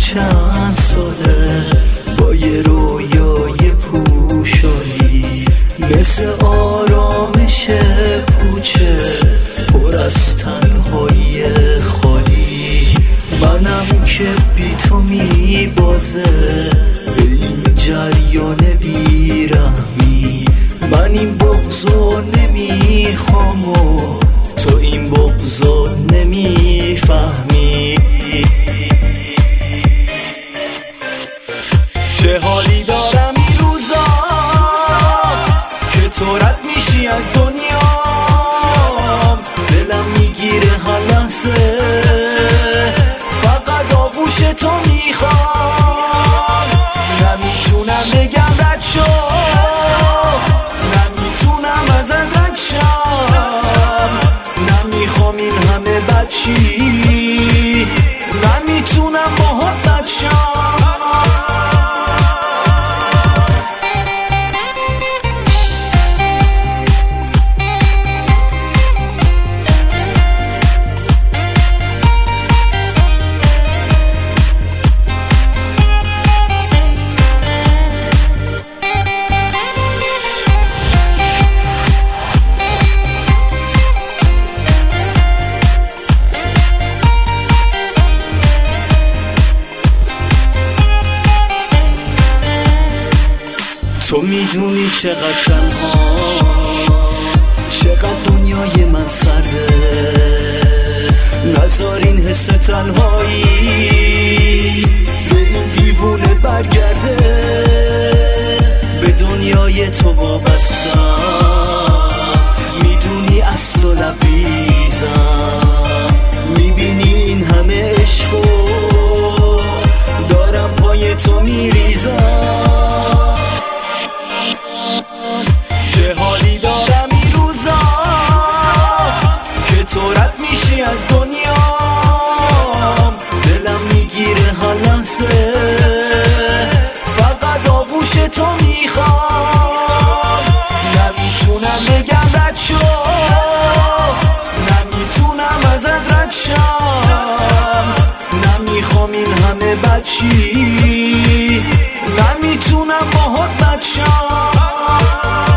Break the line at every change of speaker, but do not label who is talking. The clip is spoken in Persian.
چند ساله با یه رویای پوشالی، مثل آرامش پوچه پر از تنهایی خالی. منم که بی تو میبازه به این جریان بیرحمی. من این بغضو نمیخوام و تو این بغضو نمیفهمی. چه حالی دارم این روزا که تو رد میشی از دنیام. دلم میگیره هر لحظه فقط آغوش تو میخوام. نمیتونم بگم رد شو، نمیتونم ازت رد شم. نمیخوام این همه بد شی، نمیتونم باهات بد شم. تو میدونی چقدر تنها، چقدر دنیای من سرده. نذار این حس تنهایی به این دیوونه برگرده. به دنیای تو وابستم، میدونی از تو لبریزم. میبینی این همه عشقو دارم پای تو میریزم. چه حالی دارم این روزا که تو رد میشی از دنیام. دلم میگیره هر لحظه فقط آغوش تو میخوام. نمیتونم بگم رد شو، نمیتونم ازت رد شم. نمیخوام این همه بد شی، نمیتونم باهات بد شم.